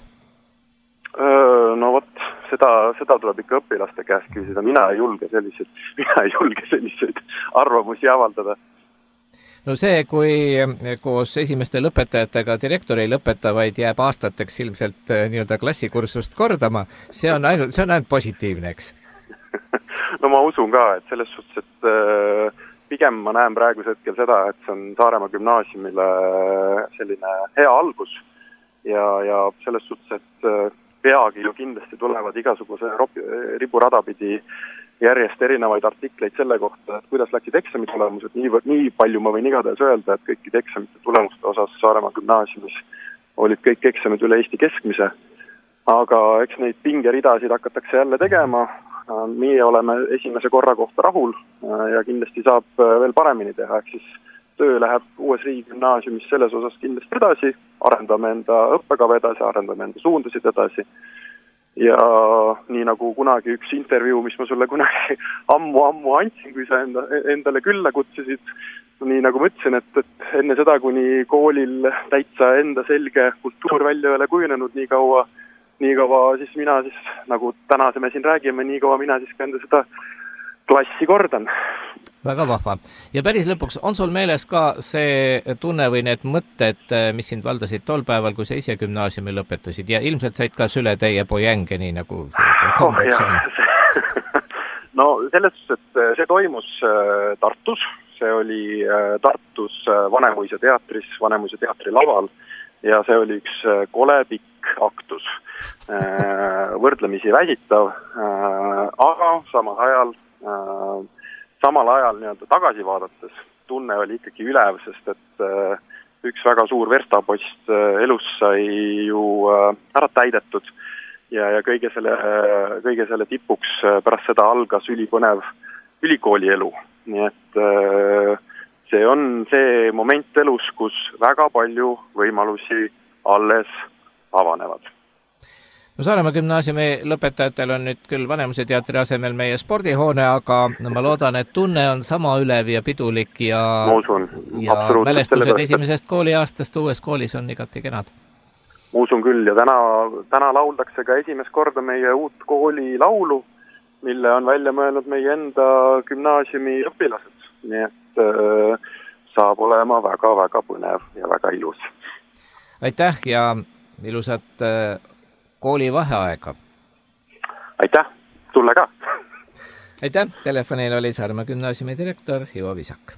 Speaker 5: No vot, seda, seda tuleb ikka õpilaste käest küsida. Mina ei julge selliseid, mina ei julge selliseid arvamusi avaldada.
Speaker 1: No see, kui koos esimeste lõpetajatega direktor ei lõpeta, vaid jääb aastateks ilmselt nii-öelda klassikursust kordama, see on ainult, see on ainult positiivne, eks?
Speaker 5: no ma usun ka, et selles suhtes, et äh, pigem ma näen praeguse hetkel seda, et see on Saaremaa gümnaasiumile selline hea algus ja, ja selles suhtes, et äh, peagi ju kindlasti tulevad igasuguse riburada pidi järjest erinevaid artikleid selle kohta, et kuidas läksid eksami tulemused, nii, nii palju ma võin igatahes öelda, et kõikide eksamite tulemuste osas Saaremaa gümnaasiumis olid kõik eksamid üle Eesti keskmise, aga eks neid pingeridasid hakatakse jälle tegema, meie oleme esimese korra kohta rahul ja kindlasti saab veel paremini teha, ehk siis töö läheb uues riigigümnaasiumis selles osas kindlasti edasi, arendame enda õppekava edasi, arendame enda suundasid edasi ja nii nagu kunagi üks intervjuu, mis ma sulle kunagi ammu-ammu andsin, kui sa enda, endale külla kutsusid, nii nagu ma ütlesin, et, et enne seda, kuni koolil täitsa enda selge kultuur välja ei ole kujunenud, nii kaua, nii kaua siis mina siis, nagu täna me siin räägime, nii kaua mina siis ka enda seda klassi kordan.
Speaker 1: Väga vahva. Ja päris lõpuks, on sul meeles ka see tunne või need mõtted, mis sind valdasid tol päeval, kui sa ise gümnaasiumi lõpetasid ja ilmselt said ka süle teie pojänge, nii nagu see kombeks on?
Speaker 5: Oh, no selles suhtes, et see toimus Tartus, see oli Tartus Vanemuise teatris, Vanemuise teatri laval ja see oli üks kole pikk aktus, võrdlemisi väsitav, aga samal ajal samal ajal nii-öelda tagasi vaadates tunne oli ikkagi ülev, sest et üks väga suur verstapost elus sai ju ära täidetud ja, ja kõige selle, kõige selle tipuks pärast seda algas ülipõnev ülikooli elu. Nii et see on see moment elus, kus väga palju võimalusi alles avanevad.
Speaker 1: No Saaremaa gümnaasiumi lõpetajatel on nüüd küll Vanemuise teatri asemel meie spordihoone, aga ma loodan, et tunne on sama ülev ja pidulik ja,
Speaker 5: usun,
Speaker 1: ja mälestused esimesest kooliaastast uues koolis on igati kenad.
Speaker 5: Ma usun küll ja täna, täna lauldakse ka esimest korda meie uut kooli laulu, mille on välja mõelnud meie enda gümnaasiumi õpilased. Nii et äh, saab olema väga-väga põnev ja väga ilus.
Speaker 1: Aitäh ja ilusat äh, kooli vaheaega.
Speaker 5: Aitäh, sulle ka.
Speaker 1: Aitäh, telefonil oli Saaremaa gümnaasiumi direktor Ivo Visak.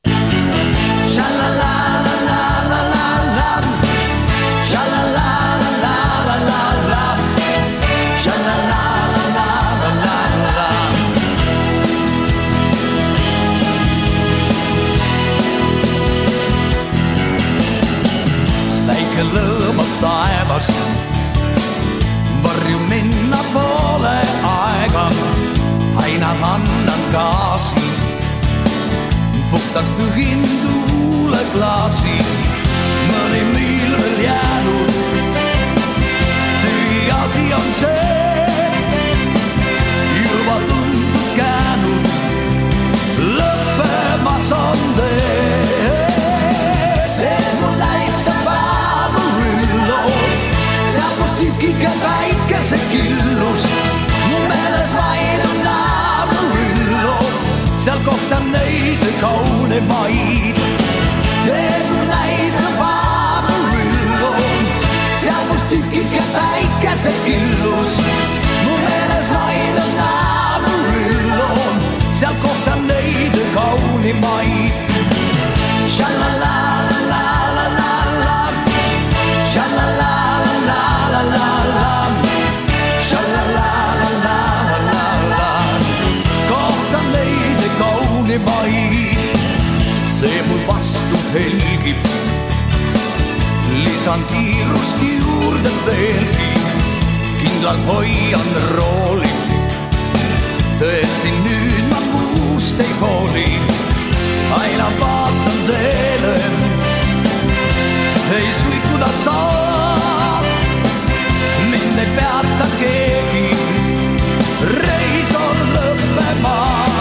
Speaker 2: Väike lõõmab taevas varju minna poole aega, aina annan gaasi, puhtaks pühin tuule klaasi, mõni miil veel jäänud, tühi asi on see, juba tundub käänud, lõppemas on tee. Tükike päikese killus, mu meeles vaid on naabruillo, seal kohtan neid kaunemaid. Teed mu näitab naabruillo, seal kus tükike päikese killus, mu meeles vaid on naabruillo, seal kohtan neid kaunemaid. Shalalalalala, shalala. Kohtan neide kaunimaid, tee mul vastu helgib, lisan kiirust juurde veelgi, kindlalt hoian rooli, tõesti nüüd ma muust ei hooli, aina vaatan teele, ei suikuda saab, mind ei peata keegi, reis on lõppemas.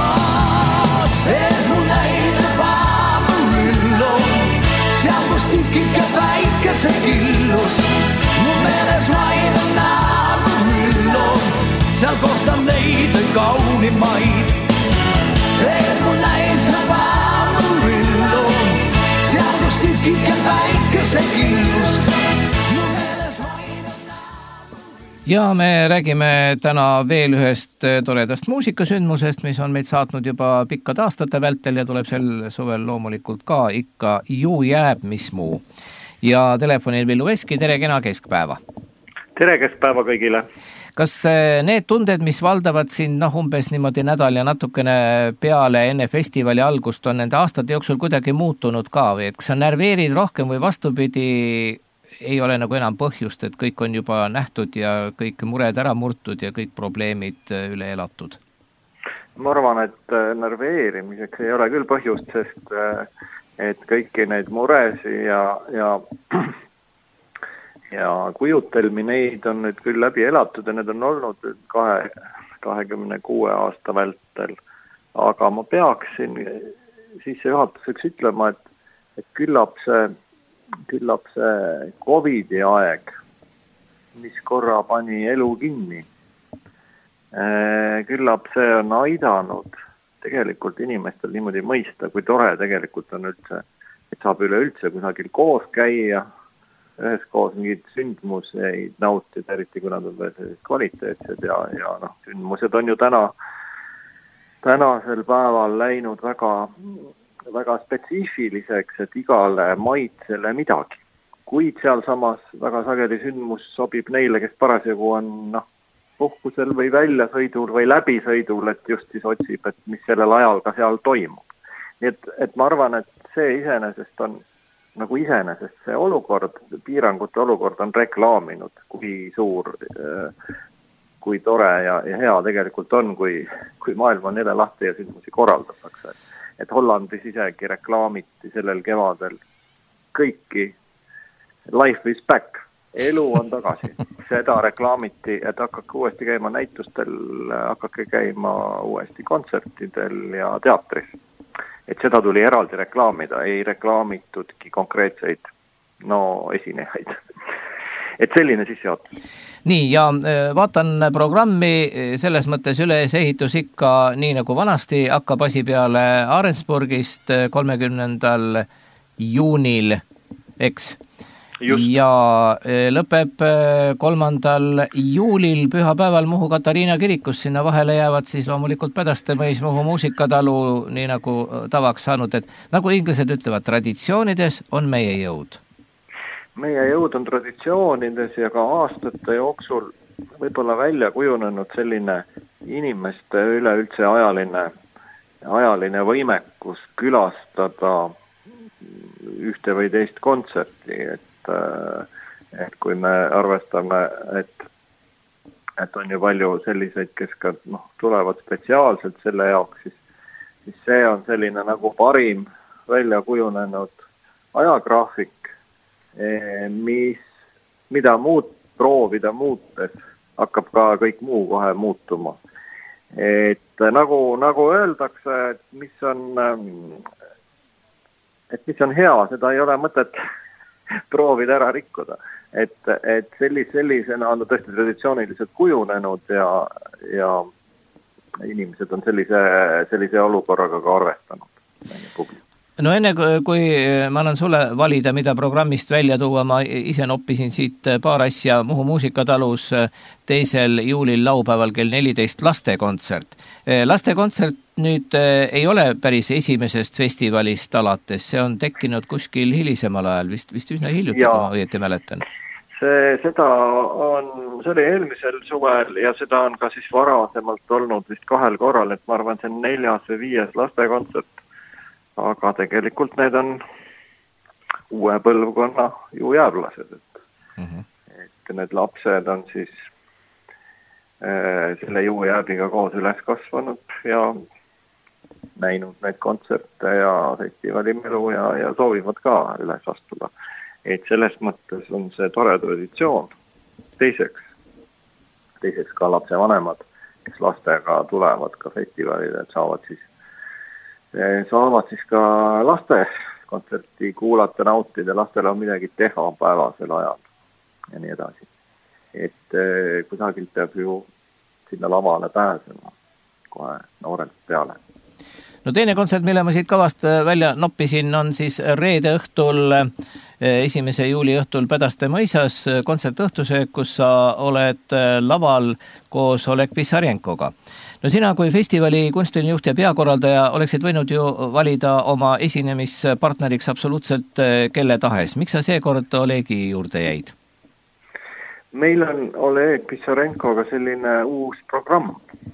Speaker 2: Et mu näitab aamullo, seal kus tükike päikese killus, mu meeles vaid on aamullo, seal kohtan neid kaunimaid. Et mu näitab aamullo, seal kus tükike päikese killus,
Speaker 1: Ja me räägime täna veel ühest toredast muusikasündmusest, mis on meid saatnud juba pikkad aastate vältel ja tuleb sel suvel loomulikult ka ikka Ju jääb mis muu. Ja telefonil Villu Veski, tere kena keskpäeva.
Speaker 6: Tere keskpäeva kõigile.
Speaker 1: Kas need tunded, mis valdavad siin noh, umbes niimoodi nädal ja natukene peale enne festivali algust on nende aastate jooksul kuidagi muutunud ka või et kas sa närveerid rohkem või vastupidi ei ole nagu enam põhjust, et kõik on juba nähtud ja kõik mured ära murtud ja kõik probleemid üle elatud?
Speaker 6: Ma arvan, et närveerimiseks ei ole küll põhjust, sest et kõiki neid muresi ja, ja, ja kujutelmi neid on nüüd küll läbi elatud ja need on olnud kahe, kahekümne kuue aasta vältel. Aga ma peaksin sisse juhatuseks ütlema, et, et küllap see küllap see Covidi aeg, mis korra pani elu kinni. Küllap see on aidanud tegelikult inimestel niimoodi mõista, kui tore tegelikult on üldse, et saab üleüldse kusagil koos käia, ühes koos mingid sündmuseid nautida, eriti kui nad on veel kvaliteetsed ja, ja noh, sündmused on ju täna, tänasel päeval läinud väga väga spetsiifiliseks, et igale maitsele midagi. Kuid seal samas väga sageli sündmus sobib neile, kes parasjagu on noh, puhkusel või väljasõidul või läbisõidul, et just siis otsib, et mis sellel ajal ka seal toimub. Nii et, et ma arvan, et see iseenesest on nagu iseenesest see olukord, piirangute olukord on reklaaminud, kui suur, kui tore ja, ja hea tegelikult on, kui, kui maailm on jälle lahti ja sündmusi korraldatakse. Et Hollandis isegi reklaamiti sellel kevadel kõiki life is back, elu on tagasi. Seda reklaamiti, et hakake uuesti käima näitustel, hakake käima uuesti kontsertidel ja teatris. Et seda tuli eraldi reklaamida, ei reklaamitudki konkreetseid no, esinejaid. Et selline sissejuhatus.
Speaker 1: Nii, ja vaatan programmi selles mõttes ülesehitus ikka nii nagu vanasti hakkab asi peale Arendsburgist kolmekümnendal juunil, eks? Just. Ja lõpeb kolmandal juulil pühapäeval Muhu Katariina kirikus, sinna vahele jäävad siis loomulikult Pädaste mõis Muhu muusikatalu, nii nagu tavaks saanud, et nagu inglased ütlevad, traditsioonides on meie jõud.
Speaker 6: Meie jõud on traditsioonides ja ka aastate jooksul võib-olla välja kujunenud selline inimeste üleüldse ajaline, ajaline võimekus külastada ühte või teist kontserti, et, et kui me arvestame, et, et on ju palju selliseid, kes ka noh, tulevad spetsiaalselt selle jaoks, siis, siis see on selline nagu parim välja kujunenud ajagraafik, mis, mida muud proovida muutes, hakkab ka kõik muu kohe muutuma. Et nagu, nagu öeldakse, et mis on, et mis on hea, seda ei ole mõtet proovida ära rikkuda. Et, et sellis, sellisena on tõesti traditsiooniliselt kujunenud ja, ja inimesed on sellise, sellise olukorraga ka arvestanud.
Speaker 1: No enne kui ma annan sulle valida, mida programmist välja tuua, ma ise noppisin siit paar asja Muhu muusikatalus teisel juulil laupäeval kell neliteist lastekontsert. Lastekontsert nüüd ei ole päris esimesest festivalist alates, see on tekkinud kuskil hilisemal ajal, vist, vist üsna hiljuti, kui ma õieti mäletan.
Speaker 6: See, seda on, see oli eelmisel suvel ja seda on ka siis varasemalt olnud vist kahel korral, et ma arvan, see on neljas või viies lastekontsert. Aga tegelikult need on uue põlvkonna jujäävlased, et, mm-hmm. et need lapsed on siis äh, selle jujääbiga koos üles kasvanud ja näinud neid kontserte ja festivalimälu ja, ja soovivad ka üles astuda. Et selles mõttes on see tore traditsioon. Teiseks, teiseks ka lapse vanemad, kes lastega tulevad ka festivalile, et saavad siis saavad siis ka laste kontserti kuulata, nautida, lastel on midagi teha päevasel ajal ja nii edasi. Et kusagilt peab ju sinna lavale pääsema kohe noorelt peale.
Speaker 1: No teine kontsert, mille ma siit kavast välja noppisin, on siis reede õhtul, esimese juuli õhtul Pedaste mõisas kontsert õhtusöök, kus sa oled laval koos Oleg Pissarjenkoga. No sina kui festivali kunstiline juht ja peakorraldaja oleksid võinud ju valida oma esinemispartneriks absoluutselt kelle tahes. Miks sa seekord Olegi juurde jäid?
Speaker 6: Meil on Oleg Pissarjenkoga selline uus programm,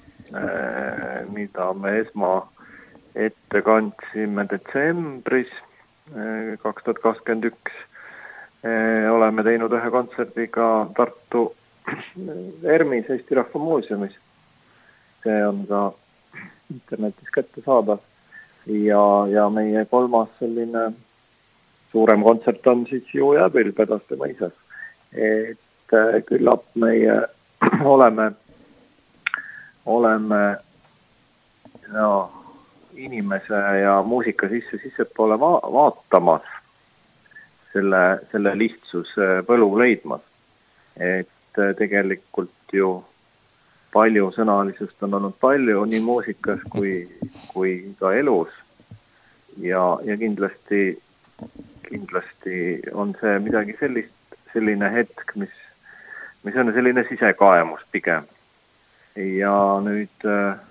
Speaker 6: mida me esma ette kandsime detsembris kaks tuhat kakskümmend üks. Oleme teinud ühe kontserdiga Tartu ERMis, Eesti Rahva Muuseumis. See on ka internetis kätte saada. Ja, ja meie kolmas selline suurem kontsert on siis Juujääbil Pedaste mõisas. Et küllap meie oleme, oleme ja, inimese ja muusika sisse sisse poole va- vaatamas selle, selle lihtsuse põlu leidmas. Et tegelikult ju palju sõnalisust on olnud palju nii muusikas kui, kui ka elus. Ja, ja kindlasti, kindlasti on see midagi sellist, selline hetk, mis, mis on selline sisekaemus pigem. Ja nüüd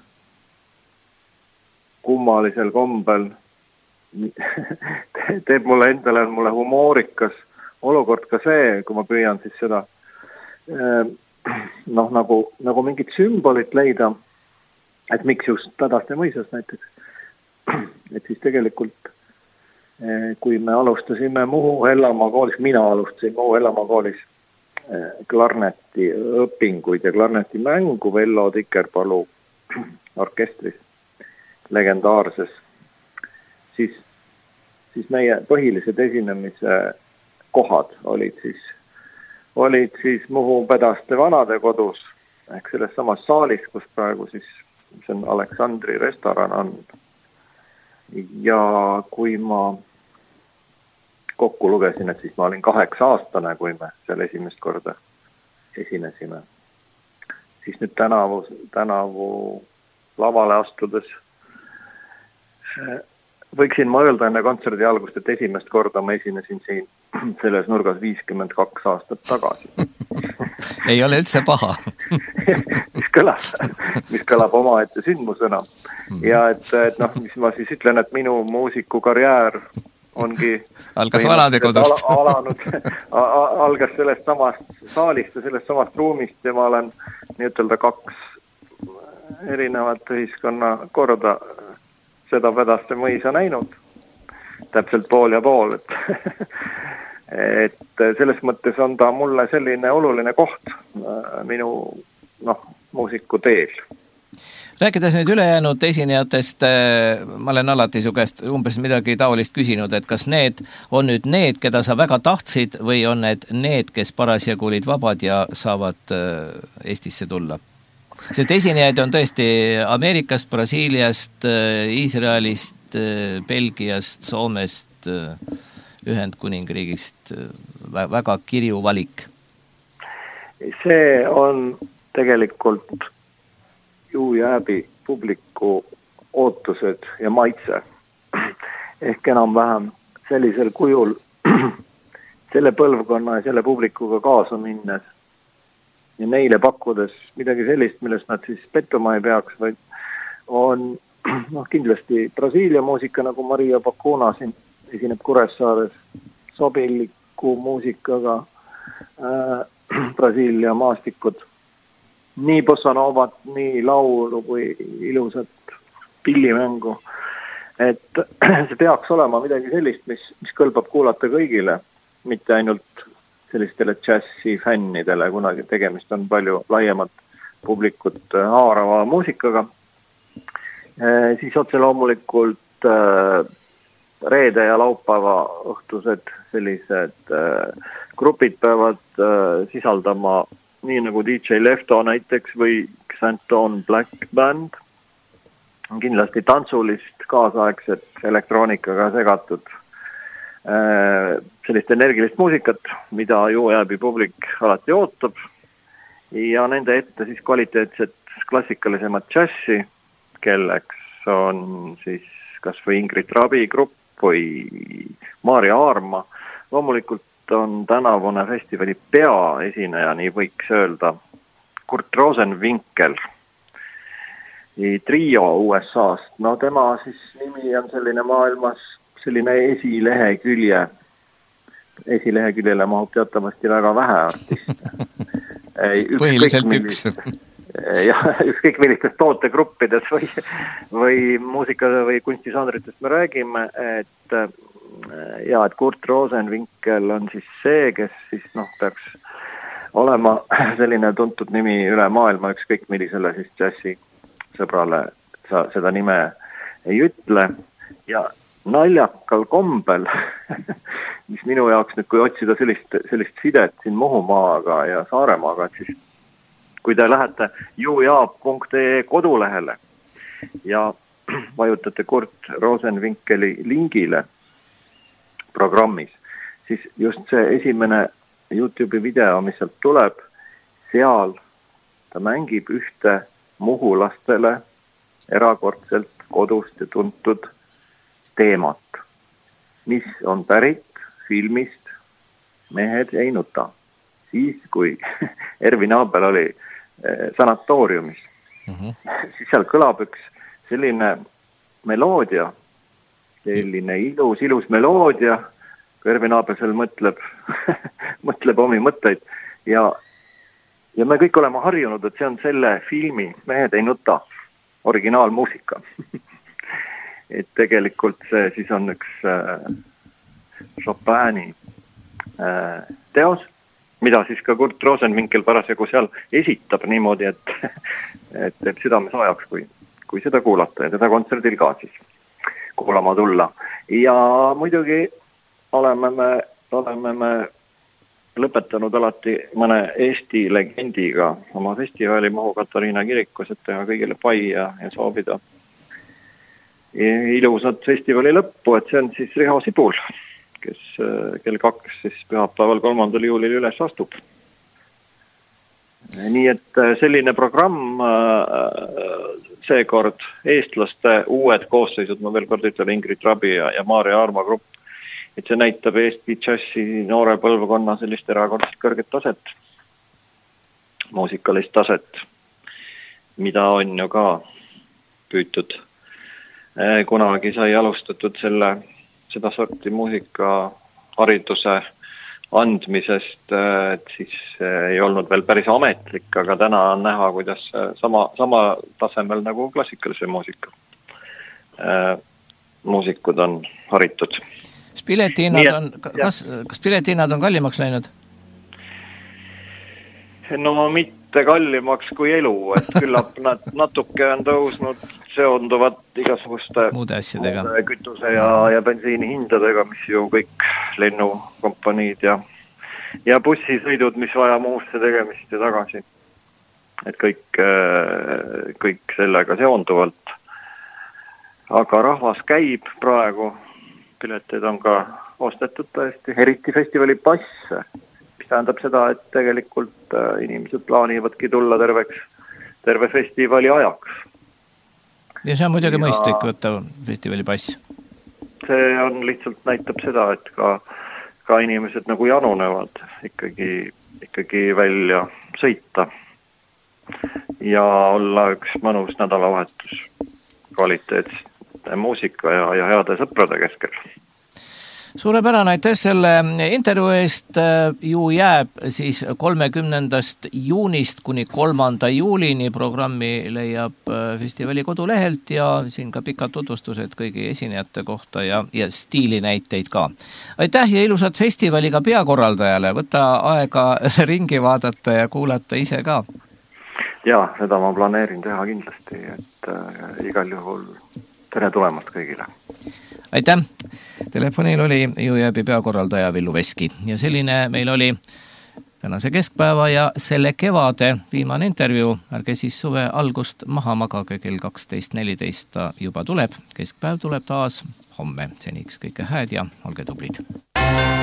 Speaker 6: kummalisel kombel teeb mulle endale mulle humoorikas olukord ka see, kui ma püüan siis seda noh, nagu, nagu mingit sümbolit leida, et miks just Pedaste mõisas näiteks. Et siis tegelikult kui me alustasime Muhu Hellamaa koolis, mina alustasin Muhu Hellamaa koolis klarneti õpinguid ja klarneti mängu Vello Tikerpalu orkestris, legendaarses, siis, siis meie põhilised esinemise kohad olid siis, olid siis Muhu Pedaste vanade kodus, ehk selles samas saalis, kus praegu siis, see on Aleksandri restoran on. Ja kui ma kokku lugesin, et siis ma olin kaheksa aastane, kui me seal esimest korda esinesime. Siis nüüd tänavu, tänavu lavale astudes võiksin ma öelda enne kontserdi algust, et esimest korda ma esinesin siin selles nurgas viiskümmend kaks aastat tagasi.
Speaker 1: Ei ole üldse paha.
Speaker 6: mis kõlab, mis kõlab omaette sündmusena. Ja et, et noh, mis ma siis ütlen, et minu muusikukarjäär ongi
Speaker 1: algas vanade kodust.
Speaker 6: Al, alanud, algas sellest samast saalist ja sellest samast ruumist ja ma olen nii ütelda kaks erinevat ühiskonna korda seda Pedaste mõisa näinud, täpselt pool ja pool, et, et selles mõttes on ta mulle selline oluline koht minu noh, muusiku teel.
Speaker 1: Rääkides nüüd ülejäänud esinejatest, ma olen alati su käest umbes midagi taolist küsinud, et kas need on nüüd need, keda sa väga tahtsid või on need need, kes parasjagu olid vabad ja saavad Eestisse tulla? Sest esinejaid on tõesti Ameerikast, Brasiiliast, Iisraelist, Belgiast, Soomest, Ühendkuningriigist, väga kirju valik.
Speaker 6: See on tegelikult Juujääbi publiku ootused ja maitse. Ehk enam-vähem sellisel kujul selle põlvkonna ja selle publikuga kaasa minnes ja neile pakkudes midagi sellist, millest nad siis pettuma ei peaks, vaid on noh, kindlasti Brasiilia muusika, nagu Maria Pacuna siin esineb Kuressaares, sobiliku muusikaga äh, Brasiilia maastikud, nii bossanovat, nii laulu kui ilusat pillimängu. Et see peaks olema midagi sellist, mis, mis kõlbab kuulata kõigile, mitte ainult sellistele džässi fännidele, kunagi tegemist on palju laiemat publikut haarava muusikaga. E, siis otse loomulikult e, reede ja laupäeva õhtused sellised e, grupid peavad e, sisaldama nii nagu D J Lefto näiteks või Xanton Black Band. Kindlasti tantsulist kaasaegset elektroonikaga segatud sellist energilist muusikat, mida Juujääbi publik alati ootab ja nende ette siis kvaliteetset klassikalisemat džässi, kelleks on siis kas või Ingrid Rabi grupp või Maarja Aarma. Loomulikult on tänavune festivali peaesineja, nii võiks öelda, Kurt Rosenwinkel, trio U S A-st. No tema siis nimi on selline maailmas selline esilehekülje. Esileheküljele mahub teatavasti väga vähe artiste.
Speaker 1: Põhiliselt üks.
Speaker 6: Ja ükskõik millistest tootegruppides või, või muusika või kunstisaandritest me räägime, et, ja, et Kurt Rosenwinkel on siis see, kes siis noh, peaks olema selline tuntud nimi üle maailma, ükskõik millisele siis džässi sõbrale sa seda nime ei ütle. Ja naljakal kombel, mis minu jaoks nüüd, kui otsida sellist, sellist sidet siin Muhumaaga ja Saaremaaga, et siis kui te lähete juujaap punkt ee kodulehele ja vajutate Kurt Rosenwinkeli lingile programmis, siis just see esimene YouTube'i video, mis sealt tuleb, seal ta mängib ühte muhulastele erakordselt kodust ja tuntud teemat, mis on pärit filmist Mehed ei nuta. Siis, kui Ervin Abel oli sanatooriumis, mm-hmm. siis seal kõlab üks selline meloodia, selline ilus, ilus meloodia, kui Ervin Abel seal mõtleb, mõtleb omi mõtteid ja, ja me kõik oleme harjunud, et see on selle filmi Mehed ei nuta originaalmuusika. Et tegelikult see siis on üks äh, Chopini äh, teos, mida siis ka Kurt Rosenwinkel parasjagu seal esitab niimoodi, et, et, et südame saajaks, kui, kui seda kuulata ja teda kontserdil ka siis kuulama tulla. Ja muidugi oleme me, oleme me lõpetanud alati mõne Eesti legendiga oma festivali Muhu Katariina kirikus, et teha kõigile pai ja, ja soovida ilusat festivali lõppu, et see on siis Riho Sibul, kes kell kaks siis pühapäeval kolmandal juulil üles astub. Nii et selline programm, seekord eestlaste uued koosseisud, ma veel kord ütlen Ingrid Rabi ja, ja Maarja Aarma grupp, et see näitab Eesti džassi noore põlvkonna sellist erakordselt kõrget taset, muusikalist taset, mida on ju ka püütud. Kunagi sai alustatud selle seda sorti muusika hariduse andmisest, et siis ei olnud veel päris ametlik, aga täna on näha, kuidas sama, sama tasemel nagu klassikalise muusika muusikud on haritud.
Speaker 1: Kas piletihinnad on, kas, kas piletihinnad on kallimaks läinud?
Speaker 6: No mitte kallimaks kui elu, et küllap nad natuke on tõusnud seonduvad igasuguste
Speaker 1: muude asjadega,
Speaker 6: kütuse ja, ja bensiini hindadega, mis ju kõik lennukompaniid ja, ja bussisõidud, mis vaja muusse tegemist ja tagasi. Et kõik, kõik sellega seonduvalt. Aga rahvas käib praegu, piletid on ka ostetud tõesti, eriti festivali passe, mis tähendab seda, et tegelikult inimesed plaanivadki tulla terveks, terve festivali ajaks.
Speaker 1: Ja see on muidugi ja mõistlik võtta festivali pass.
Speaker 6: See on lihtsalt näitab seda, et ka, ka inimesed nagu janunevad ikkagi, ikkagi välja sõita ja olla üks mõnus nädalavahetus kvaliteetse muusika ja, ja heade sõprade keskel.
Speaker 1: Suurepärane, aitäh selle intervjuu eest. Ju jääb siis kolmekümnendast juunist kuni kolmanda juulini. Programmi leiab festivali kodulehelt ja siin ka pikad tutvustused kõigi esinejate kohta ja, ja stiilinäiteid ka. Aitäh ja ilusat festivali ka peakorraldajale. Võta aega ringi vaadata ja kuulata ise ka.
Speaker 6: Ja, seda ma planeerin teha kindlasti, et äh, igal juhul tere tulemast kõigile.
Speaker 1: Aitäh! Telefoniil oli Ju jääbi peakorraldaja Villu Veski ja selline meil oli tänase keskpäeva ja selle kevade viimane intervjuu. Ärge siis suve algust maha magage, kell kaksteist neliteist juba tuleb. Keskpäev tuleb taas homme. Seniks kõike hääd ja olge tublid.